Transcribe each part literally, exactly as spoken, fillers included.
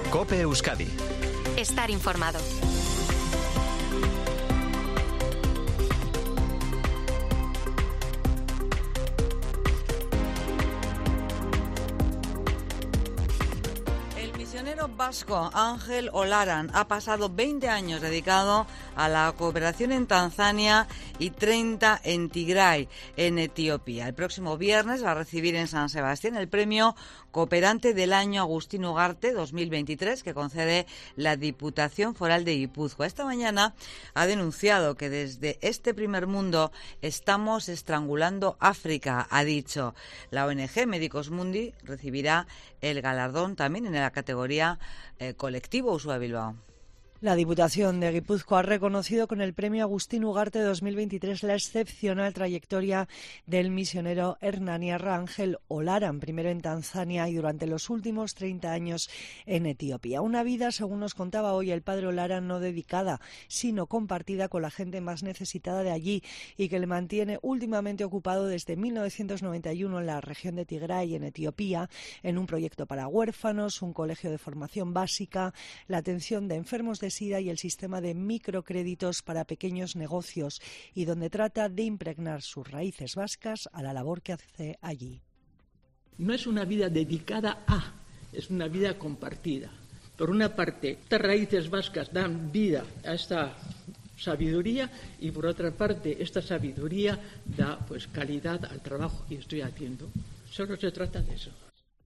COPE Euskadi. Estar informado. El misionero vasco Ángel Olaran ha pasado veinte años dedicado a la cooperación en Tanzania y treinta en Tigray, en Etiopía. El próximo viernes va a recibir en San Sebastián el premio Cooperante del Año Agustín Ugarte dos mil veintitrés que concede la Diputación Foral de Guipúzcoa. Esta mañana ha denunciado que desde este primer mundo estamos estrangulando África, ha dicho. La O N G Médicos Mundi recibirá el galardón también en la categoría eh, colectivo Ursula Bilbao. La Diputación de Guipúzcoa ha reconocido con el premio Agustín Ugarte dos mil veintitrés la excepcional trayectoria del misionero hernaniarra Ángel Olaran, primero en Tanzania y durante los últimos treinta años en Etiopía. Una vida, según nos contaba hoy el padre Olaran, no dedicada, sino compartida con la gente más necesitada de allí y que le mantiene últimamente ocupado desde mil novecientos noventa y uno en la región de Tigray, en Etiopía, en un proyecto para huérfanos, un colegio de formación básica, la atención de enfermos de SIDA y el sistema de microcréditos para pequeños negocios, y donde trata de impregnar sus raíces vascas a la labor que hace allí. No es una vida dedicada a, es una vida compartida. Por una parte, estas raíces vascas dan vida a esta sabiduría y por otra parte, esta sabiduría da pues calidad al trabajo que estoy haciendo. Solo se trata de eso.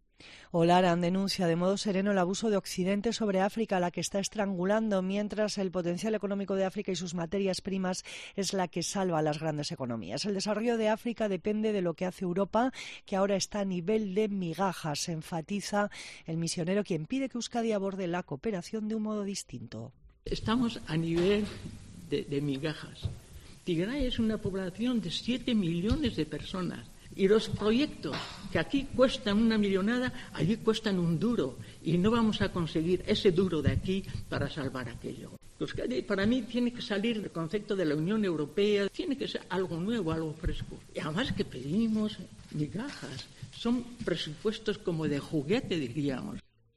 Olaran denuncia de modo sereno el abuso de Occidente sobre África, a la que está estrangulando, mientras el potencial económico de África y sus materias primas es la que salva a las grandes economías. El desarrollo de África depende de lo que hace Europa, que ahora está a nivel de migajas, enfatiza el misionero, quien pide que Euskadi aborde la cooperación de un modo distinto. Estamos a nivel de, de migajas. Tigray es una población de siete millones de personas. Y los proyectos que aquí cuestan una millonada, allí cuestan un duro. Y no vamos a conseguir ese duro de aquí para salvar aquello. Euskadi para mí tiene que salir del concepto de la Unión Europea, tiene que ser algo nuevo, algo fresco. Y además que pedimos migajas, son presupuestos como de juguete, diríamos.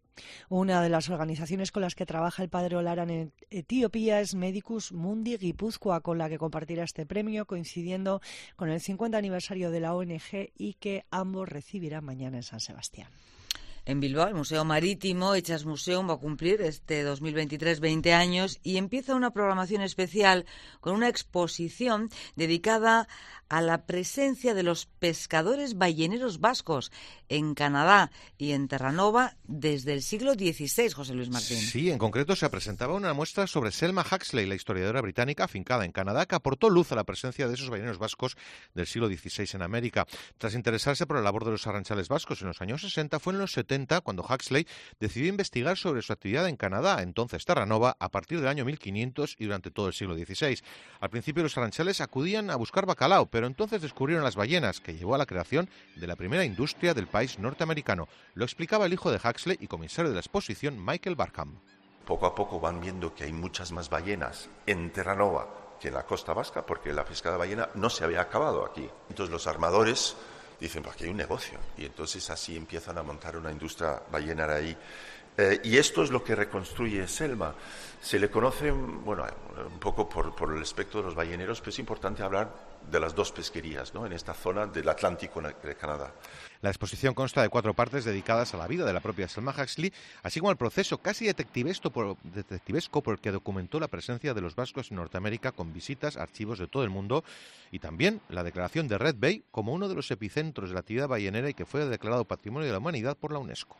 Una de las organizaciones con las que trabaja el padre Olaran en Etiopía es Medicus Mundi Guipúzcoa, con la que compartirá este premio, coincidiendo con el cincuenta aniversario de la O N G, y que ambos recibirán mañana en San Sebastián. En Bilbao, el Museo Marítimo Echas Museum va a cumplir este dos mil veintitrés veinte años y empieza una programación especial con una exposición dedicada a la presencia de los pescadores balleneros vascos en Canadá y en Terranova desde el siglo dieciséis, José Luis Martín. Sí, en concreto se presentaba una muestra sobre Selma Huxley, la historiadora británica afincada en Canadá, que aportó luz a la presencia de esos balleneros vascos del siglo dieciséis en América. Tras interesarse por la labor de los arranchales vascos en los años sesenta, fue en los setenta cuando Huxley decidió investigar sobre su actividad en Canadá, entonces Terranova, a partir del año mil quinientos y durante todo el siglo dieciséis. Al principio los arranchales acudían a buscar bacalao, pero entonces descubrieron las ballenas, que llevó a la creación de la primera industria del país norteamericano. Lo explicaba el hijo de Huxley y comisario de la exposición, Michael Barham. Poco a poco van viendo que hay muchas más ballenas en Terranova que en la costa vasca, porque la pesca de ballena no se había acabado aquí. Entonces los armadores dicen, pues aquí hay un negocio, y entonces así empiezan a montar una industria ballenera ahí. Eh, y esto es lo que reconstruye Selma. Se le conoce, bueno, un poco por, por el aspecto de los balleneros, pero es importante hablar de las dos pesquerías, ¿no?, en esta zona del Atlántico de Canadá. La exposición consta de cuatro partes dedicadas a la vida de la propia Selma Huxley, así como al proceso casi detectivesco por, detectivesco por el que documentó la presencia de los vascos en Norteamérica, con visitas a archivos de todo el mundo, y también la declaración de Red Bay como uno de los epicentros de la actividad ballenera y que fue declarado Patrimonio de la Humanidad por la UNESCO.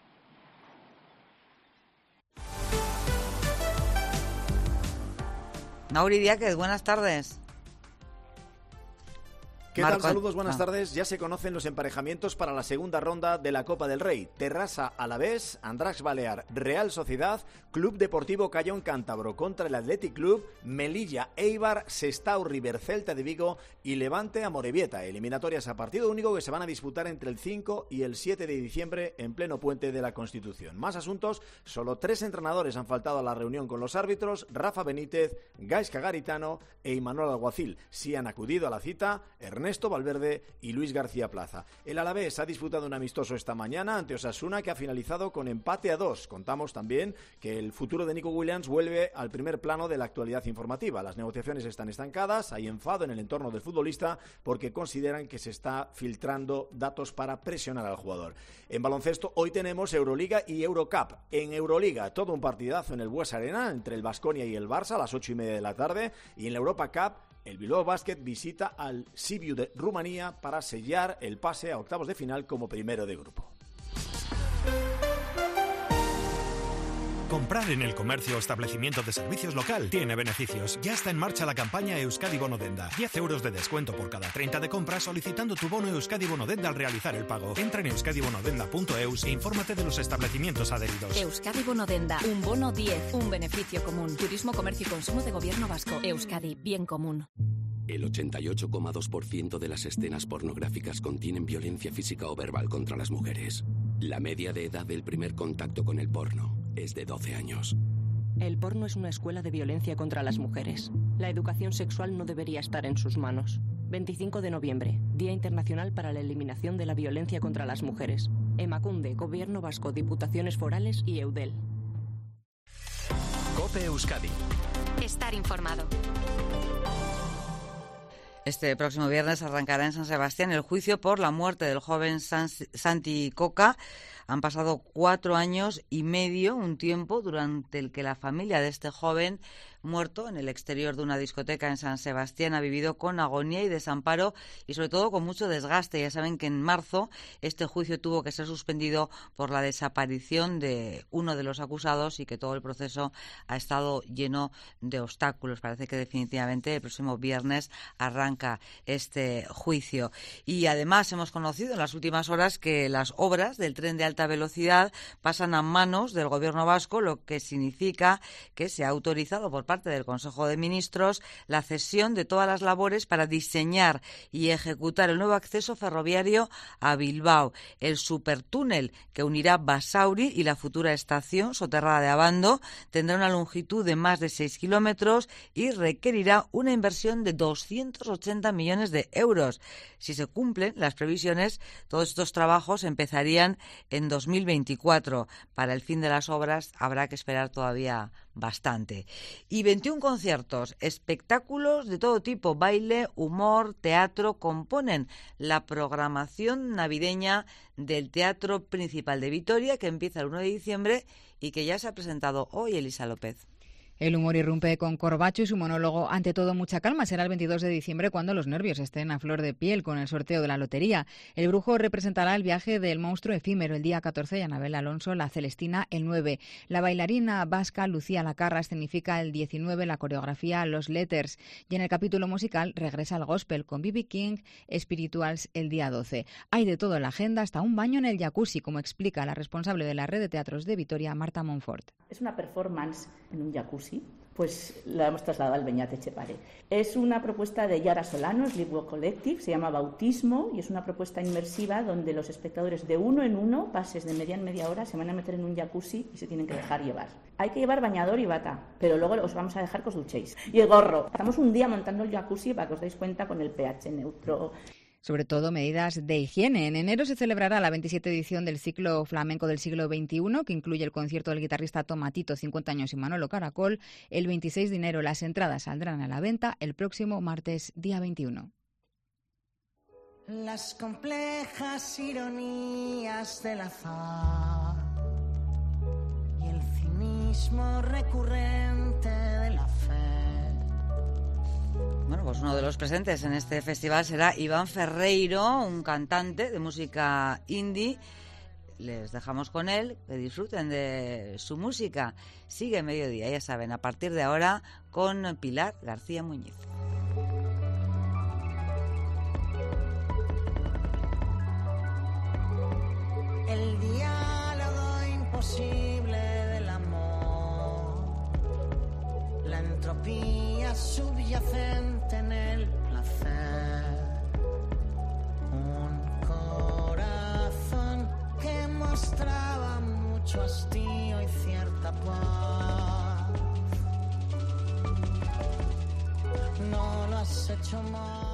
Mauri Díaz, buenas tardes. ¿Qué Marco, tal? Saludos, buenas no. tardes. Ya se conocen los emparejamientos para la segunda ronda de la Copa del Rey. Terrassa Alavés, Andratx Balear, Real Sociedad, Club Deportivo Cayón Cántabro contra el Athletic Club, Melilla Eibar, Sestao River Celta de Vigo y Levante Amorebieta. Eliminatorias a partido único que se van a disputar entre el cinco y el siete de diciembre en pleno puente de la Constitución. Más asuntos, solo tres entrenadores han faltado a la reunión con los árbitros: Rafa Benítez, Gaizka Garitano e Imanol Alguacil. Sí han acudido a la cita Ernesto Ernesto Valverde y Luis García Plaza. El Alavés ha disputado un amistoso esta mañana ante Osasuna, que ha finalizado con empate a dos. Contamos también que el futuro de Nico Williams vuelve al primer plano de la actualidad informativa. Las negociaciones están estancadas, hay enfado en el entorno del futbolista porque consideran que se está filtrando datos para presionar al jugador. En baloncesto hoy tenemos Euroliga y Eurocup. En Euroliga todo un partidazo en el Bues Arena entre el Baskonia y el Barça a las ocho y media de la tarde, y en la Europa Cup el Bilbao Basket visita al Sibiu de Rumanía para sellar el pase a octavos de final como primero de grupo. Comprar en el comercio o establecimiento de servicios local tiene beneficios. Ya está en marcha la campaña Euskadi Bono Denda. diez euros de descuento por cada treinta de compra solicitando tu bono Euskadi Bono Denda al realizar el pago. Entra en euskadi bono denda punto eus e infórmate de los establecimientos adheridos. Euskadi Bono Denda. Un bono diez. Un beneficio común. Turismo, comercio y consumo de Gobierno vasco. Euskadi. Bien común. El ochenta y ocho coma dos por ciento de las escenas pornográficas contienen violencia física o verbal contra las mujeres. La media de edad del primer contacto con el porno es de doce años. El porno es una escuela de violencia contra las mujeres. La educación sexual no debería estar en sus manos. veinticinco de noviembre, Día Internacional para la Eliminación de la Violencia contra las Mujeres. Emakunde, Gobierno Vasco, Diputaciones Forales y Eudel. COPE Euskadi. Estar informado. Este próximo viernes arrancará en San Sebastián el juicio por la muerte del joven Santi Coca. Han pasado cuatro años y medio, un tiempo durante el que la familia de este joven muerto en el exterior de una discoteca en San Sebastián ha vivido con agonía y desamparo y sobre todo con mucho desgaste. Ya saben que en marzo este juicio tuvo que ser suspendido por la desaparición de uno de los acusados y que todo el proceso ha estado lleno de obstáculos. Parece que definitivamente el próximo viernes arranca este juicio. Y además hemos conocido en las últimas horas que las obras del tren de alta velocidad pasan a manos del Gobierno vasco, lo que significa que se ha autorizado por parte del Consejo de Ministros la cesión de todas las labores para diseñar y ejecutar el nuevo acceso ferroviario a Bilbao, el supertúnel que unirá Basauri y la futura estación soterrada de Abando tendrá una longitud de más de seis kilómetros y requerirá una inversión de doscientos ochenta millones de euros. Si se cumplen las previsiones, todos estos trabajos empezarían en dos mil veinticuatro. Para el fin de las obras habrá que esperar todavía bastante. Y veintiún conciertos, espectáculos de todo tipo, baile, humor, teatro, componen la programación navideña del Teatro Principal de Vitoria, que empieza el uno de diciembre y que ya se ha presentado hoy. Elisa López. El humor irrumpe con Corbacho y su monólogo Ante todo, mucha calma. Será el veintidós de diciembre cuando los nervios estén a flor de piel con el sorteo de la lotería. El Brujo representará el viaje del monstruo efímero el día catorce y Anabel Alonso La Celestina el nueve. La bailarina vasca Lucía Lacarra escenifica el diecinueve la coreografía Los Letters. Y en el capítulo musical regresa el gospel con B B King Spirituals el día doce. Hay de todo en la agenda, hasta un baño en el jacuzzi, como explica la responsable de la red de teatros de Vitoria, Marta Monfort. Es una performance en un jacuzzi. Pues la hemos trasladado al Beñat Etxepare. Es una propuesta de Yara Solano, Sleep Walk Collective, se llama Bautismo y es una propuesta inmersiva donde los espectadores de uno en uno, pases de media en media hora, se van a meter en un jacuzzi y se tienen que dejar llevar. Hay que llevar bañador y bata, pero luego os vamos a dejar que os duchéis. Y el gorro. Estamos un día montando el jacuzzi para que os dais cuenta con el pH neutro. Sobre todo medidas de higiene. En enero se celebrará la veintisiete edición del ciclo flamenco del siglo veintiuno, que incluye el concierto del guitarrista Tomatito, cincuenta años, y Manolo Caracol. El veintiséis de enero las entradas saldrán a la venta el próximo martes, día veintiuno. Las complejas ironías del azar y el cinismo recurrente de la fe. Bueno, pues uno de los presentes en este festival será Iván Ferreiro, un cantante de música indie. Les dejamos con él, que disfruten de su música. Sigue Mediodía, ya saben, a partir de ahora con Pilar García Muñiz. El diálogo imposible del amor, la entropía subyacente en el placer, un corazón que mostraba mucho hastío y cierta paz. No lo has hecho mal.